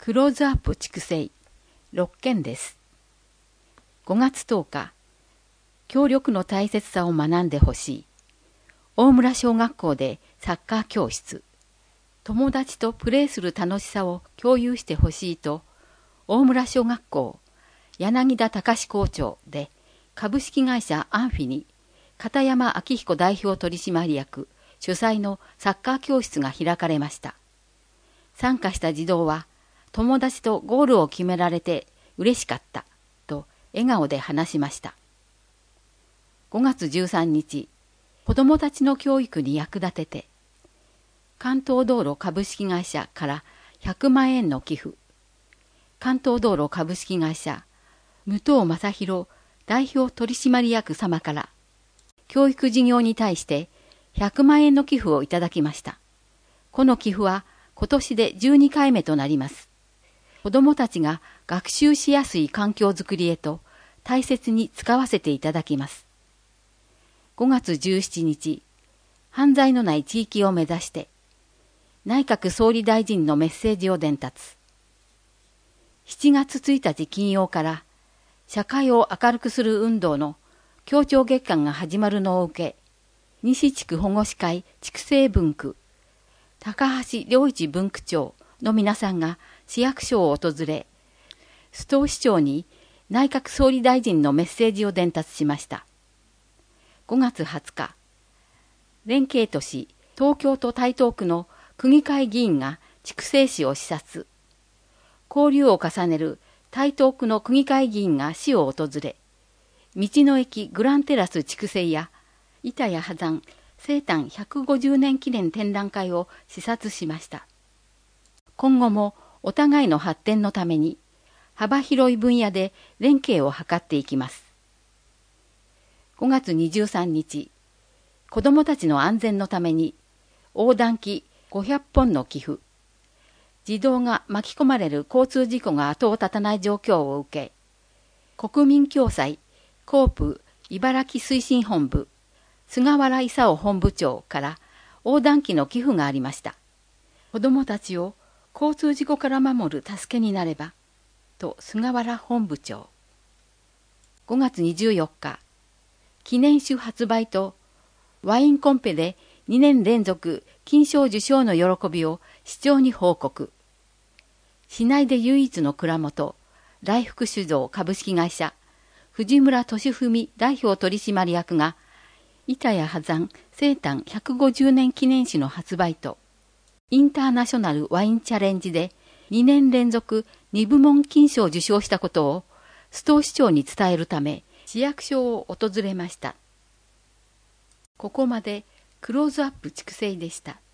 クローズアップ筑西6件です。5月10日、協力の大切さを学んでほしい。大村小学校でサッカー教室。友達とプレーする楽しさを共有してほしいと、大村小学校、柳田隆校長で株式会社アンフィに片山明彦代表取締役主催のサッカー教室が開かれました。参加した児童は、友達とゴールを決められて嬉しかったと笑顔で話しました。5月13日、子どもたちの教育に役立てて、関東道路株式会社から100万円の寄付、関東道路株式会社武藤正弘代表取締役様から教育事業に対して100万円の寄付をいただきました。この寄付は今年で12回目となります。子どもたちが学習しやすい環境づくりへと大切に使わせていただきます。5月17日、犯罪のない地域を目指して、内閣総理大臣のメッセージを伝達。7月1日金曜から社会を明るくする運動の協調月間が始まるのを受け、西地区保護司会筑西分区、高橋良一分区長の皆さんが市役所を訪れ、須藤市長に内閣総理大臣のメッセージを伝達しました。5月20日、連携都市東京都台東区の区議会議員が筑西市を視察。交流を重ねる台東区の区議会議員が市を訪れ、道の駅グランテラス筑西や板谷波山生誕150年記念展覧会を視察しました。今後もお互いの発展のために幅広い分野で連携を図っていきます。5月23日、子どもたちの安全のために横断機500本の寄付、児童が巻き込まれる交通事故が後を絶たない状況を受け、国民共済コープ茨城推進本部菅原勲本部長から横断機の寄付がありました。子どもたちを交通事故から守る助けになれば、と菅原本部長。5月24日、記念酒発売とワインコンペで2年連続金賞受賞の喜びを市長に報告。市内で唯一の蔵元、来福酒造株式会社、藤村俊文代表取締役が、板谷波山生誕150年記念誌の発売と、インターナショナルワインチャレンジで2年連続2部門金賞を受賞したことを須藤市長に伝えるため市役所を訪れました。ここまでクローズアップ筑西でした。